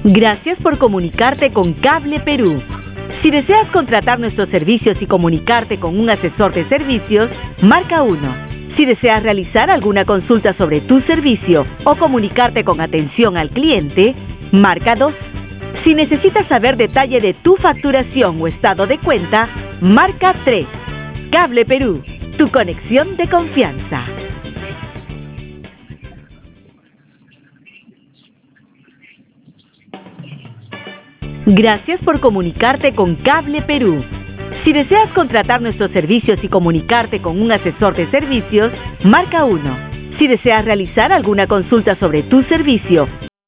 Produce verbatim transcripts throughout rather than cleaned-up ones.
Gracias por comunicarte con Cable Perú. Si deseas contratar nuestros servicios y comunicarte con un asesor de servicios, marca uno. Si deseas realizar alguna consulta sobre tu servicio o comunicarte con atención al cliente, marca dos. Si necesitas saber detalle de tu facturación o estado de cuenta, marca tres. Cable Perú, tu conexión de confianza. Gracias por comunicarte con Cable Perú. Si deseas contratar nuestros servicios y comunicarte con un asesor de servicios, marca uno. Si deseas realizar alguna consulta sobre tu servicio,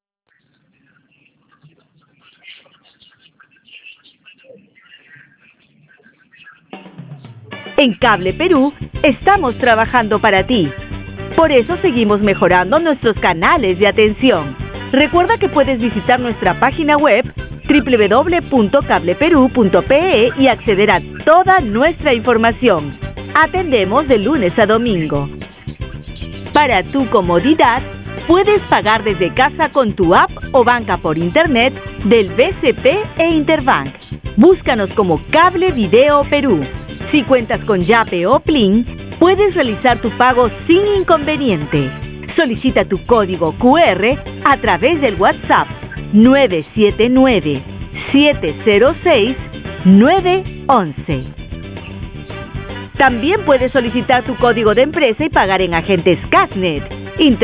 en Cable Perú estamos trabajando para ti. Por eso seguimos mejorando nuestros canales de atención. Recuerda que puedes visitar nuestra página web doble u doble u doble u punto cable perú punto pe e y acceder a toda nuestra información. Atendemos de lunes a domingo. Para tu comodidad, puedes pagar desde casa con tu app o banca por internet del B C P e Interbank. Búscanos como Cable Video Perú. Si cuentas con Yape o Plin, puedes realizar tu pago sin inconveniente. Solicita tu código cu erre a través del WhatsApp nueve siete nueve, siete cero seis, nueve once. También puedes solicitar tu código de empresa y pagar en agentes Casnet.